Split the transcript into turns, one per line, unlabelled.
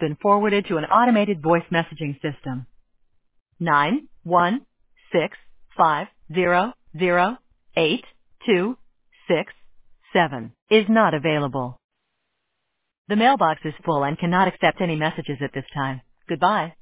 been forwarded to an automated voice messaging system. 916500827 is not available. The mailbox is full and cannot accept any messages at this time. Goodbye.